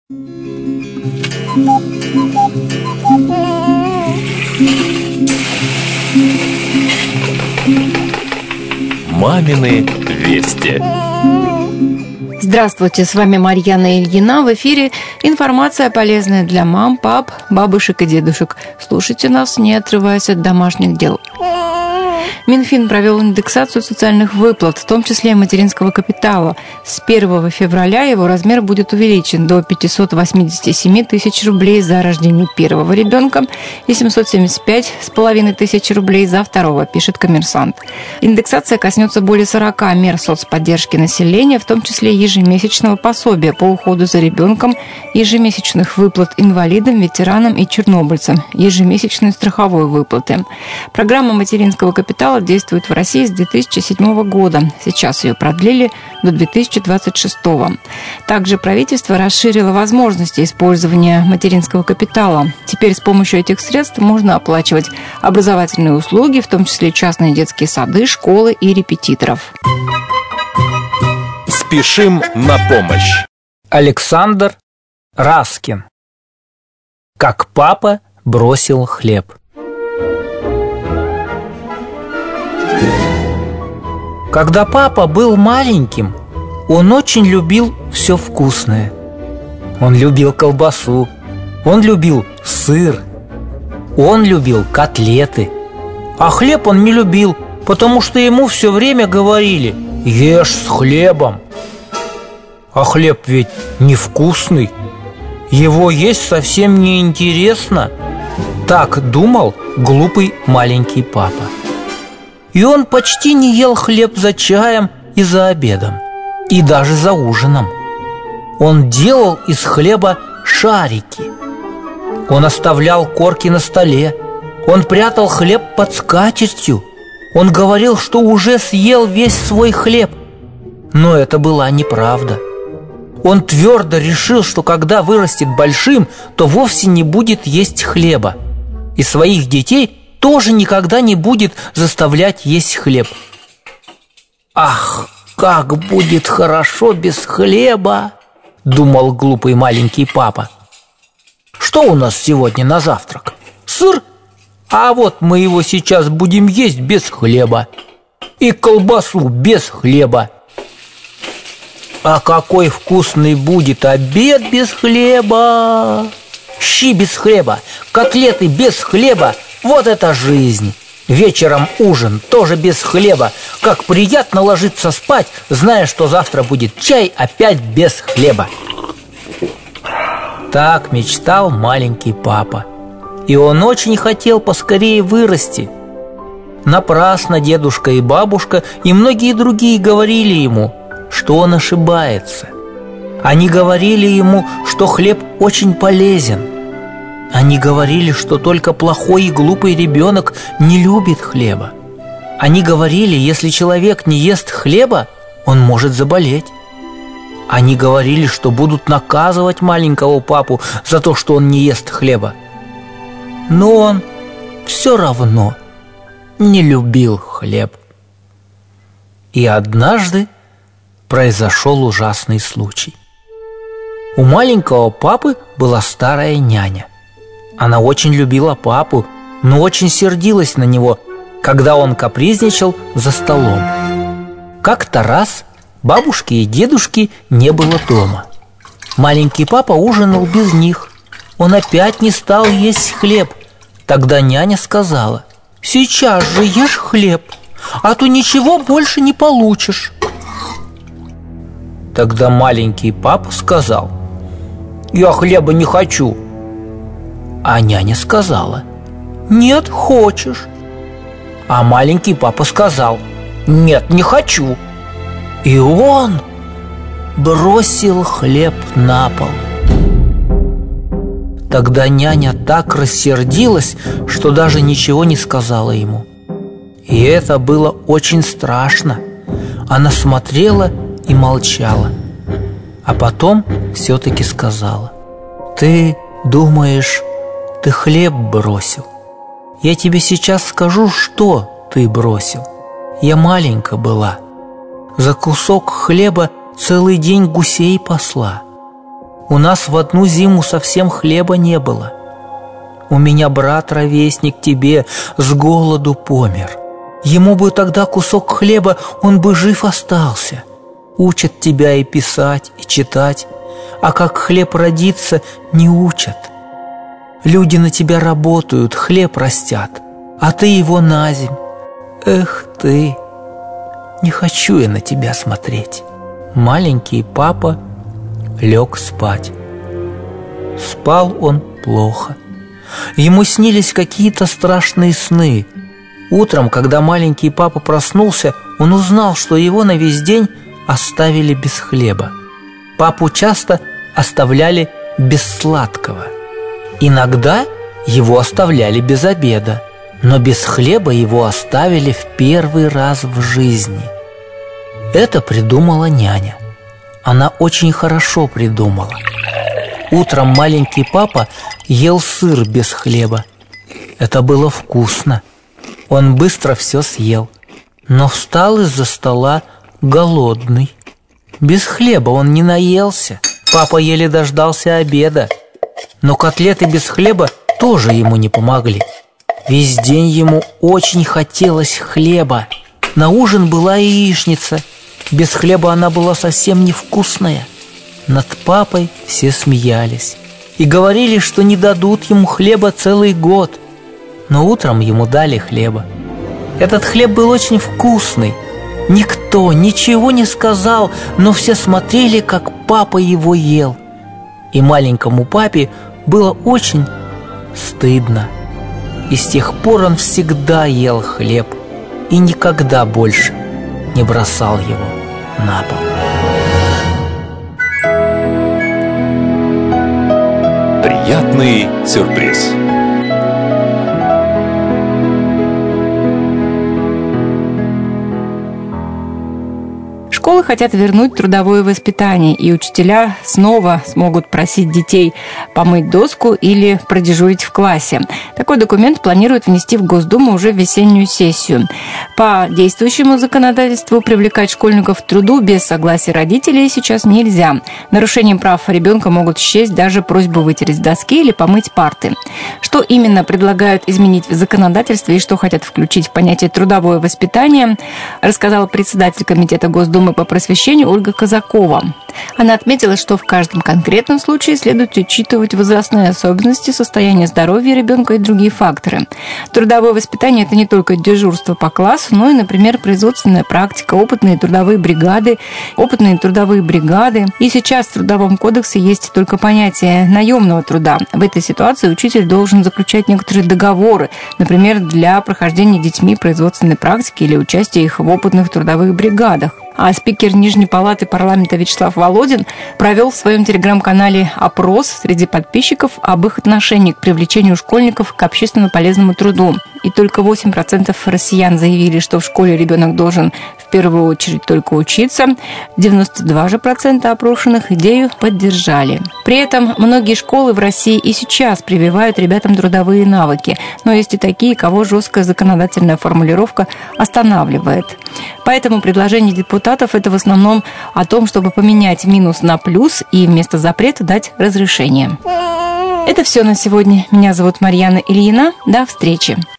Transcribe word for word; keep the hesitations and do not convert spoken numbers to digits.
Мамины вести. Здравствуйте, с вами Марьяна Ильина. В эфире информация полезная для мам, пап, бабушек и дедушек. Слушайте нас, не отрываясь от домашних дел. Минфин провел индексацию социальных выплат, в том числе и материнского капитала. С первого февраля его размер будет увеличен до пятьсот восемьдесят семь тысяч рублей за рождение первого ребенка и семьсот семьдесят пять с половиной тысяч рублей за второго, пишет «Коммерсант». Индексация коснется более сорока мер соцподдержки населения, в том числе ежемесячного пособия по уходу за ребенком, ежемесячных выплат инвалидам, ветеранам и чернобыльцам, ежемесячной страховой выплаты. Программа материнского капитала действует в России с две тысячи седьмого года. Сейчас ее продлили до две тысячи двадцать шестого. Также правительство расширило возможности использования материнского капитала. Теперь с помощью этих средств можно оплачивать образовательные услуги, в том числе частные детские сады, школы и репетиторов. Спешим на помощь. Александр Раскин. Как папа бросил хлеб. Когда папа был маленьким, он очень любил все вкусное. Он любил колбасу, он любил сыр, он любил котлеты. А хлеб он не любил, потому что ему все время говорили: ешь с хлебом. А хлеб ведь невкусный, его есть совсем неинтересно. Так думал глупый маленький папа. И он почти не ел хлеб за чаем и за обедом, и даже за ужином. Он делал из хлеба шарики. Он оставлял корки на столе. Он прятал хлеб под скатертью. Он говорил, что уже съел весь свой хлеб. Но это была неправда. Он твердо решил, что когда вырастет большим, то вовсе не будет есть хлеба. И своих детей тоже никогда не будет заставлять есть хлеб. «Ах, как будет хорошо без хлеба!» — думал глупый маленький папа. «Что у нас сегодня на завтрак? Сыр? А вот мы его сейчас будем есть без хлеба. И колбасу без хлеба. А какой вкусный будет обед без хлеба! Щи без хлеба, котлеты без хлеба. Вот это жизнь! Вечером ужин тоже без хлеба. Как приятно ложиться спать, зная, что завтра будет чай опять без хлеба!» Так мечтал маленький папа. И он очень хотел поскорее вырасти. Напрасно дедушка и бабушка и многие другие говорили ему, что он ошибается. Они говорили ему, что хлеб очень полезен. Они говорили, что только плохой и глупый ребенок не любит хлеба. Они говорили, если человек не ест хлеба, он может заболеть. Они говорили, что будут наказывать маленького папу за то, что он не ест хлеба. Но он все равно не любил хлеб. И однажды произошел ужасный случай. У маленького папы была старая няня. Она очень любила папу, но очень сердилась на него, когда он капризничал за столом. Как-то раз бабушки и дедушки не было дома. Маленький папа ужинал без них. Он опять не стал есть хлеб. Тогда няня сказала: «Сейчас же ешь хлеб, а то ничего больше не получишь». Тогда маленький папа сказал: «Я хлеба не хочу». А няня сказала: «Нет, хочешь». А маленький папа сказал: «Нет, не хочу». И он бросил хлеб на пол. Тогда няня так рассердилась, что даже ничего не сказала ему. И это было очень страшно. Она смотрела и молчала. А потом все-таки сказала: «Ты думаешь, ты хлеб бросил? Я тебе сейчас скажу, что ты бросил. Я маленькая была. За кусок хлеба целый день гусей пасла. У нас в одну зиму совсем хлеба не было. У меня брат-ровесник тебе с голоду помер. Ему бы тогда кусок хлеба, он бы жив остался. Учат тебя и писать, и читать, а как хлеб родится, не учат. Люди на тебя работают, хлеб растят, а ты его на земь. Эх ты, не хочу я на тебя смотреть. Маленький папа лег спать. Спал он плохо. Ему снились какие-то страшные сны. Утром, когда маленький папа проснулся, он узнал, что его на весь день оставили без хлеба. Папу часто оставляли без сладкого. Иногда его оставляли без обеда, но без хлеба его оставили в первый раз в жизни. Это придумала няня. Она очень хорошо придумала. Утром маленький папа ел сыр без хлеба. Это было вкусно. Он быстро все съел, но встал из-за стола голодный. Без хлеба он не наелся. Папа еле дождался обеда. Но котлеты без хлеба тоже ему не помогли. Весь день ему очень хотелось хлеба. На ужин была яичница. Без хлеба она была совсем невкусная. Над папой все смеялись и говорили, что не дадут ему хлеба целый год. Но утром ему дали хлеба. Этот хлеб был очень вкусный. Никто ничего не сказал, но все смотрели, как папа его ел. И маленькому папе было очень стыдно. И с тех пор он всегда ел хлеб и никогда больше не бросал его на пол. Приятный сюрприз. Школы хотят вернуть трудовое воспитание, и учителя снова смогут просить детей помыть доску или продежурить в классе. Такой документ планируют внести в Госдуму уже в весеннюю сессию. По действующему законодательству привлекать школьников к труду без согласия родителей сейчас нельзя. Нарушением прав ребенка могут счесть даже просьбу вытереть доски или помыть парты. Что именно предлагают изменить в законодательстве и что хотят включить в понятие «трудовое воспитание», рассказала председатель Комитета Госдумы по просвещению Ольга Казакова. Она отметила, что в каждом конкретном случае следует учитывать возрастные особенности, состояние здоровья ребенка и другие факторы. Трудовое воспитание – это не только дежурство по классу, но и, например, производственная практика, опытные трудовые бригады, опытные трудовые бригады. И сейчас в Трудовом кодексе есть только понятие наемного труда. В этой ситуации учитель должен заключать некоторые договоры, например, для прохождения детьми производственной практики или участия их в опытных трудовых бригадах. А спикер Нижней палаты парламента Вячеслав Володин провел в своем телеграм-канале опрос среди подписчиков об их отношении к привлечению школьников к общественно полезному труду. И только восемь процентов россиян заявили, что в школе ребенок должен в первую очередь только учиться. девяносто два же процента опрошенных идею поддержали. При этом многие школы в России и сейчас прививают ребятам трудовые навыки. Но есть и такие, кого жесткая законодательная формулировка останавливает. Поэтому предложение депутатов – это в основном о том, чтобы поменять минус на плюс и вместо запрета дать разрешение. Это все на сегодня. Меня зовут Марьяна Ильина. До встречи.